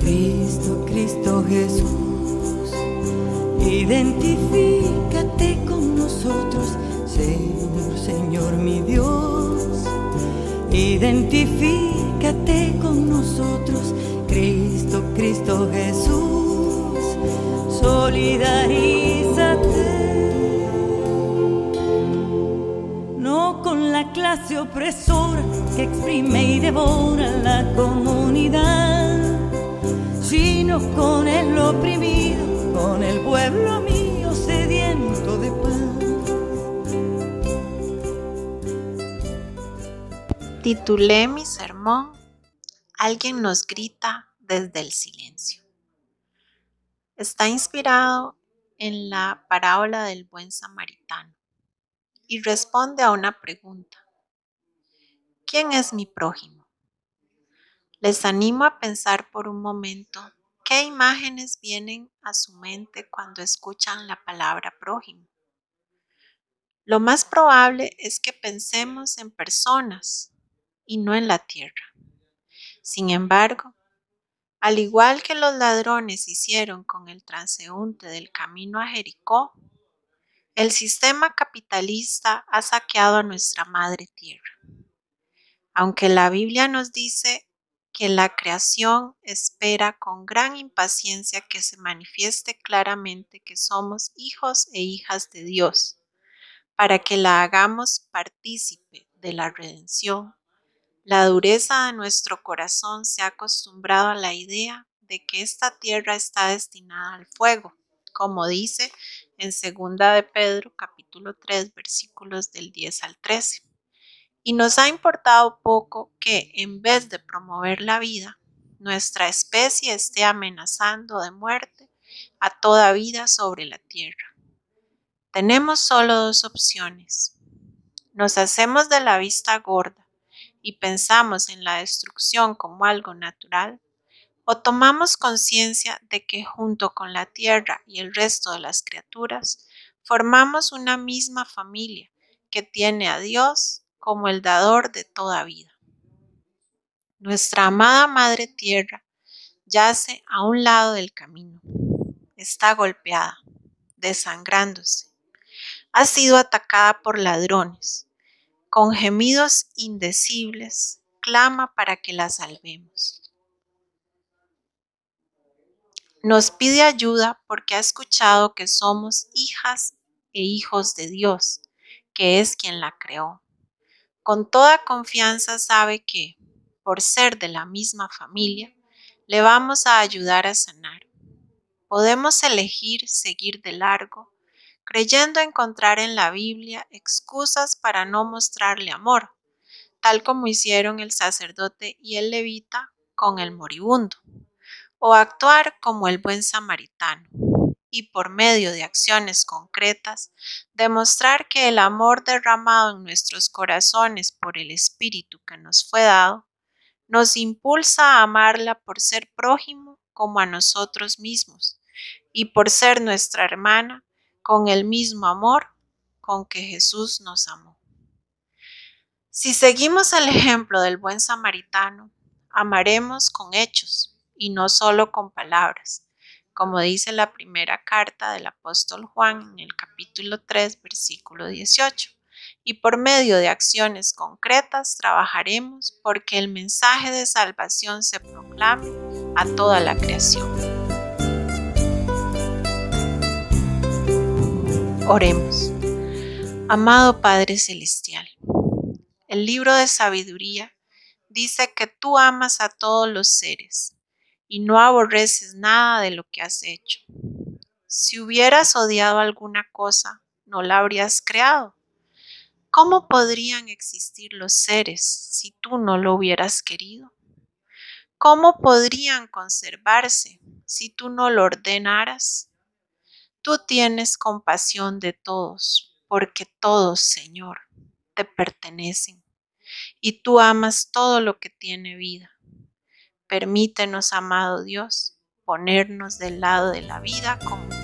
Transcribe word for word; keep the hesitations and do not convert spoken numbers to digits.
Cristo, Cristo Jesús, identifícate con nosotros, Señor, Señor mi Dios. Identifícate con nosotros, Cristo, Cristo Jesús, solidarízate. No con la clase opresora que exprime y devora la comunidad, sino con el oprimido, con el pueblo mío sediento de paz. Titulé mi sermón "Alguien nos grita desde el silencio". Está inspirado en la parábola del buen samaritano y responde a una pregunta: ¿quién es mi prójimo? Les animo a pensar por un momento qué imágenes vienen a su mente cuando escuchan la palabra prójimo. Lo más probable es que pensemos en personas y no en la tierra. Sin embargo, al igual que los ladrones hicieron con el transeúnte del camino a Jericó, el sistema capitalista ha saqueado a nuestra madre tierra. Aunque la Biblia nos dice que la creación espera con gran impaciencia que se manifieste claramente que somos hijos e hijas de Dios, para que la hagamos partícipe de la redención, la dureza de nuestro corazón se ha acostumbrado a la idea de que esta tierra está destinada al fuego, como dice en segunda de Pedro, capítulo tres, versículos del diez al trece. Y nos ha importado poco que, en vez de promover la vida, nuestra especie esté amenazando de muerte a toda vida sobre la tierra. Tenemos solo dos opciones. Nos hacemos de la vista gorda y pensamos en la destrucción como algo natural, o tomamos conciencia de que junto con la tierra y el resto de las criaturas, formamos una misma familia que tiene a Dios como el dador de toda vida. Nuestra amada Madre Tierra yace a un lado del camino. Está golpeada, desangrándose. Ha sido atacada por ladrones. Con gemidos indecibles, clama para que la salvemos. Nos pide ayuda porque ha escuchado que somos hijas e hijos de Dios, que es quien la creó. Con toda confianza sabe que, por ser de la misma familia, le vamos a ayudar a sanar. Podemos elegir seguir de largo, creyendo encontrar en la Biblia excusas para no mostrarle amor, tal como hicieron el sacerdote y el levita con el moribundo, o actuar como el buen samaritano, y por medio de acciones concretas, demostrar que el amor derramado en nuestros corazones por el Espíritu que nos fue dado, nos impulsa a amarla por ser prójimo como a nosotros mismos, y por ser nuestra hermana con el mismo amor con que Jesús nos amó. Si seguimos el ejemplo del buen samaritano, amaremos con hechos y no solo con palabras, como dice la primera carta del apóstol Juan en el capítulo tres, versículo dieciocho. Y por medio de acciones concretas trabajaremos porque el mensaje de salvación se proclame a toda la creación. Oremos. Amado Padre Celestial, el libro de sabiduría dice que tú amas a todos los seres y no aborreces nada de lo que has hecho. Si hubieras odiado alguna cosa, no la habrías creado. ¿Cómo podrían existir los seres si tú no lo hubieras querido? ¿Cómo podrían conservarse si tú no lo ordenaras? Tú tienes compasión de todos, porque todos, Señor, te pertenecen, y tú amas todo lo que tiene vida. Permítenos, amado Dios, ponernos del lado de la vida como